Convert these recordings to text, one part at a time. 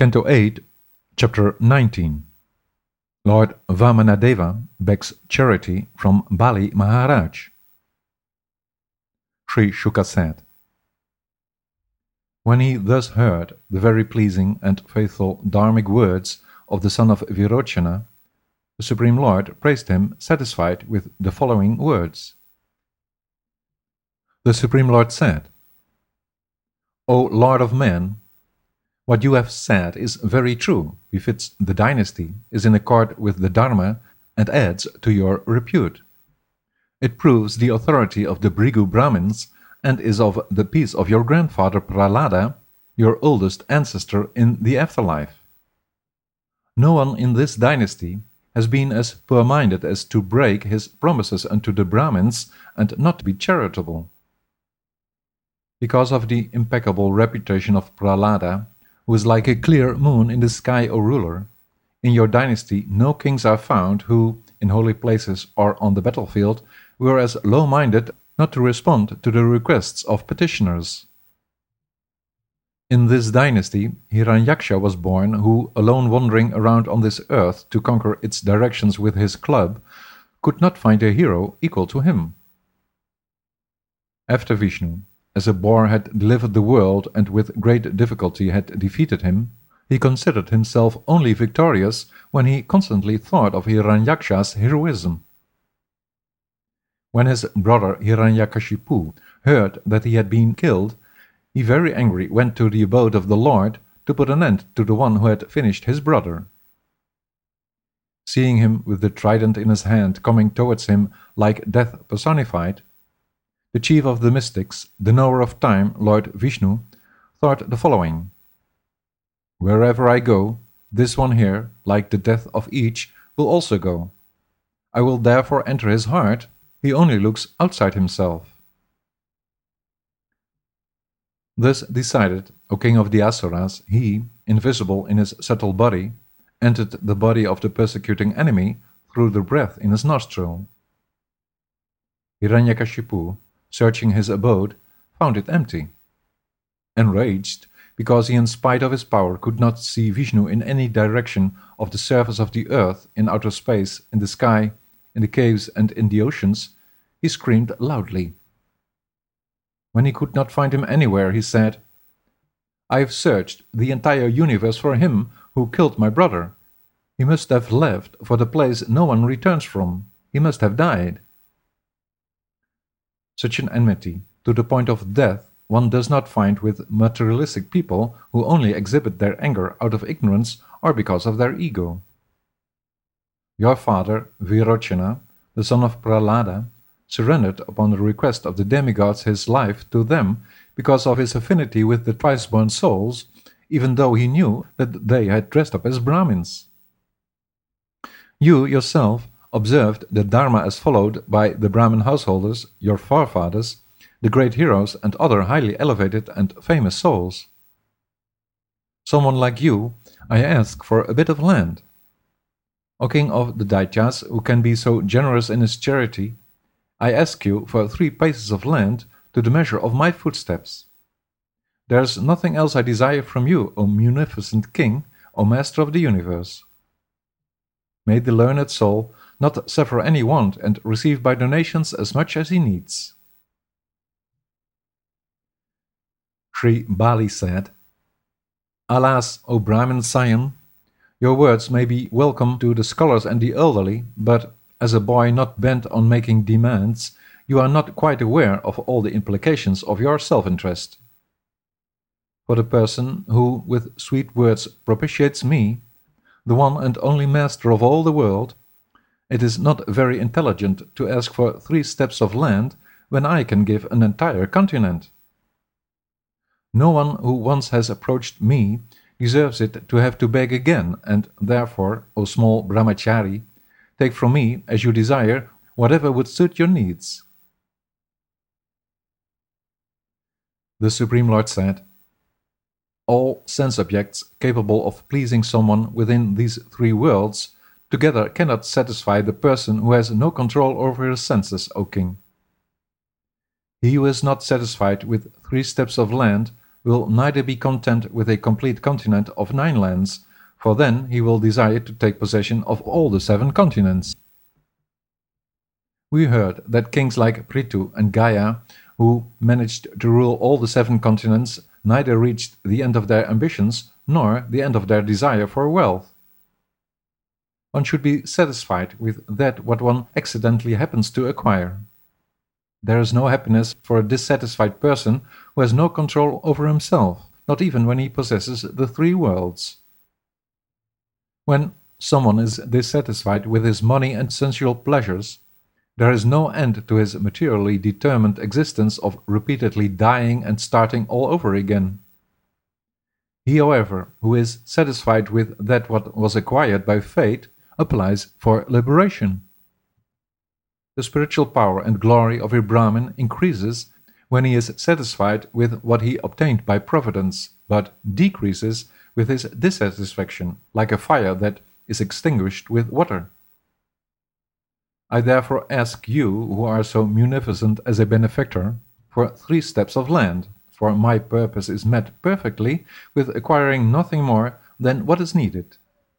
Canto 8, Chapter 19. Lord Vamanadeva begs charity from Bali Maharaj. Sri Shuka said, when he thus heard the very pleasing and faithful dharmic words of the son of Virochana, the Supreme Lord praised him, satisfied with the following words. The Supreme Lord said, O Lord of men, what you have said is very true, befits the dynasty, is in accord with the Dharma, and adds to your repute. It proves the authority of the Bhrigu Brahmins, and is of the peace of your grandfather Prahlada, your oldest ancestor in the afterlife. No one in this dynasty has been as poor-minded as to break his promises unto the Brahmins and not to be charitable. Because of the impeccable reputation of Prahlada, who is like a clear moon in the sky, O ruler, in your dynasty no kings are found who, in holy places or on the battlefield, were as low-minded not to respond to the requests of petitioners. In this dynasty, Hiranyaksha was born, who, alone wandering around on this earth to conquer its directions with his club, could not find a hero equal to him. After Vishnu, as a boar had delivered the world and with great difficulty had defeated him, he considered himself only victorious when he constantly thought of Hiranyaksha's heroism. When his brother Hiranyakashipu heard that he had been killed, he very angry went to the abode of the Lord to put an end to the one who had finished his brother. Seeing him with the trident in his hand coming towards him like death personified, the chief of the mystics, the knower of time, Lord Vishnu, thought the following. Wherever I go, this one here, like the death of each, will also go. I will therefore enter his heart. He only looks outside himself. Thus decided, O king of the Asuras, he, invisible in his subtle body, entered the body of the persecuting enemy through the breath in his nostril. Hiranyakashipu, searching his abode, found it empty. Enraged, because he in spite of his power could not see Vishnu in any direction of the surface of the earth, in outer space, in the sky, in the caves and in the oceans, he screamed loudly. When he could not find him anywhere, he said, I have searched the entire universe for him who killed my brother. He must have left for the place no one returns from. He must have died. Such an enmity, to the point of death, one does not find with materialistic people who only exhibit their anger out of ignorance or because of their ego. Your father, Virochana, the son of Prahlada, surrendered upon the request of the demigods his life to them because of his affinity with the twice-born souls, even though he knew that they had dressed up as Brahmins. You yourself observed the Dharma as followed by the Brahmin householders, your forefathers, the great heroes and other highly elevated and famous souls. Someone like you, I ask for a bit of land. O king of the Daityas, who can be so generous in his charity, I ask you for 3 paces of land to the measure of my footsteps. There is nothing else I desire from you, O munificent king, O master of the universe. May the learned soul not suffer any want and receive by donations as much as he needs. Sri Bali said, Alas, O Brahmin scion, your words may be welcome to the scholars and the elderly, but as a boy not bent on making demands, you are not quite aware of all the implications of your self-interest. For the person who with sweet words propitiates me, the one and only master of all the world, it is not very intelligent to ask for 3 steps of land when I can give an entire continent. No one who once has approached me deserves it to have to beg again, and therefore, O small brahmachari, take from me, as you desire, whatever would suit your needs. The Supreme Lord said, all sense objects capable of pleasing someone within these 3 worlds together cannot satisfy the person who has no control over his senses, O king. He who is not satisfied with 3 steps of land will neither be content with a complete continent of 9 lands, for then he will desire to take possession of all the 7 continents. We heard that kings like Prithu and Gaya, who managed to rule all the 7 continents, neither reached the end of their ambitions nor the end of their desire for wealth. One should be satisfied with that what one accidentally happens to acquire. There is no happiness for a dissatisfied person who has no control over himself, not even when he possesses the 3 worlds. When someone is dissatisfied with his money and sensual pleasures, there is no end to his materially determined existence of repeatedly dying and starting all over again. He, however, who is satisfied with that what was acquired by fate, applies for liberation. The spiritual power and glory of a Brahmin increases when he is satisfied with what he obtained by providence, but decreases with his dissatisfaction, like a fire that is extinguished with water. I therefore ask you, who are so munificent as a benefactor, for 3 steps of land, for my purpose is met perfectly with acquiring nothing more than what is needed.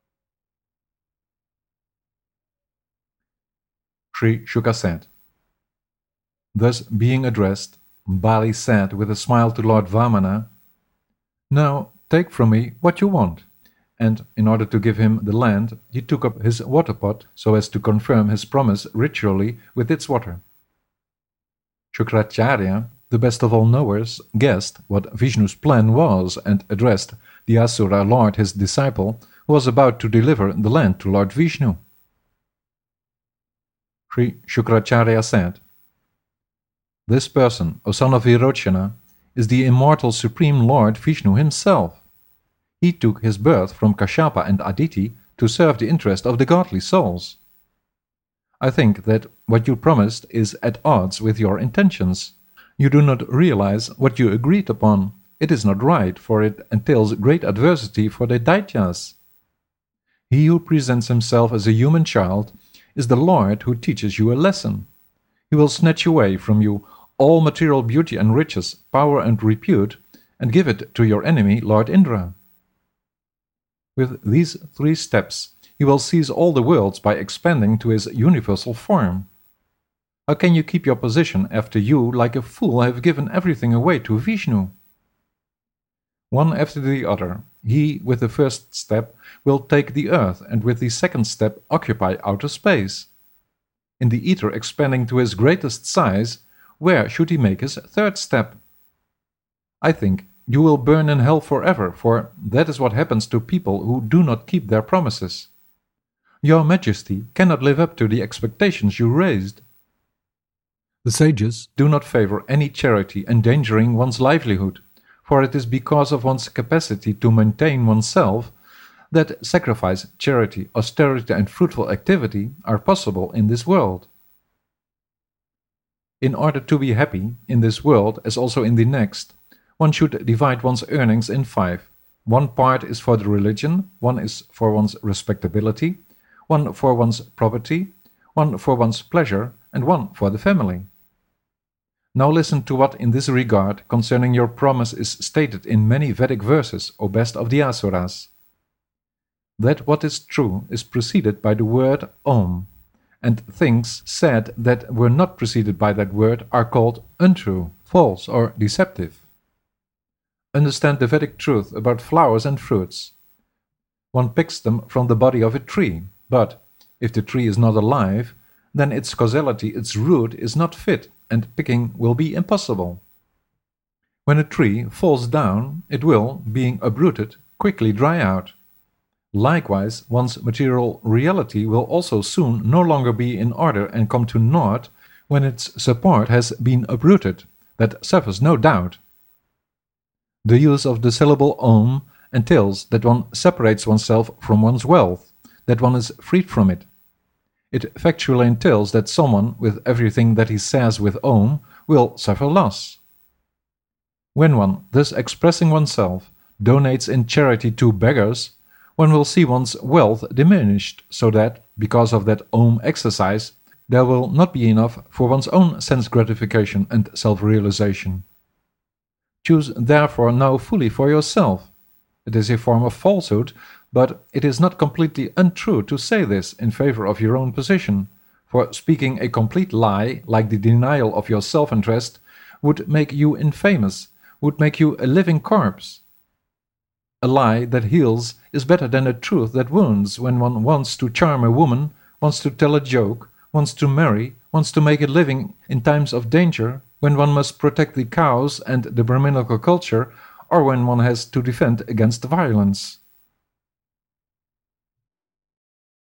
Sri Shuka said. Thus being addressed, Bali said with a smile to Lord Vamana, "Now take from me what you want." And in order to give him the land, he took up his water pot so as to confirm his promise ritually with its water. Shukracharya, the best of all knowers, guessed what Vishnu's plan was and addressed the Asura lord his disciple, who was about to deliver the land to Lord Vishnu. Sri Shukracharya said, "This person, O son of Virochana, is the immortal Supreme Lord Vishnu himself. He took his birth from Kashyapa and Aditi to serve the interest of the godly souls. I think that what you promised is at odds with your intentions. You do not realize what you agreed upon. It is not right, for it entails great adversity for the Daityas. He who presents himself as a human child is the Lord who teaches you a lesson. He will snatch away from you all material beauty and riches, power and repute, and give it to your enemy, Lord Indra. With these 3 steps, he will seize all the worlds by expanding to his universal form. How can you keep your position after you, like a fool, have given everything away to Vishnu? One after the other, he, with the first step, will take the earth, and with the second step occupy outer space. In the ether expanding to his greatest size, where should he make his 3rd step? I think you will burn in hell forever, for that is what happens to people who do not keep their promises. Your Majesty cannot live up to the expectations you raised. The sages do not favor any charity endangering one's livelihood, for it is because of one's capacity to maintain oneself that sacrifice, charity, austerity and fruitful activity are possible in this world. In order to be happy in this world as also in the next, one should divide one's earnings in 5. 1 part is for the religion, 1 is for one's respectability, 1 for one's property, 1 for one's pleasure, and 1 for the family. Now listen to what in this regard concerning your promise is stated in many Vedic verses, O best of the Asuras. That what is true is preceded by the word Om, and things said that were not preceded by that word are called untrue, false or deceptive. Understand the Vedic truth about flowers and fruits. One picks them from the body of a tree, but if the tree is not alive, then its causality, its root, is not fit, and picking will be impossible. When a tree falls down, it will, being uprooted, quickly dry out. Likewise, one's material reality will also soon no longer be in order and come to naught when its support has been uprooted. That suffers no doubt. The use of the syllable Om entails that one separates oneself from one's wealth, that one is freed from it. It factually entails that someone, with everything that he says with Om, will suffer loss. When one, thus expressing oneself, donates in charity to beggars, one will see one's wealth diminished, so that, because of that Om exercise, there will not be enough for one's own sense gratification and self-realization. Choose therefore now fully for yourself. It is a form of falsehood, but it is not completely untrue to say this in favor of your own position, for speaking a complete lie, like the denial of your self-interest, would make you infamous, would make you a living corpse. A lie that heals is better than a truth that wounds when one wants to charm a woman, wants to tell a joke, wants to marry, wants to make a living in times of danger, when one must protect the cows and the Brahminical culture, or when one has to defend against violence.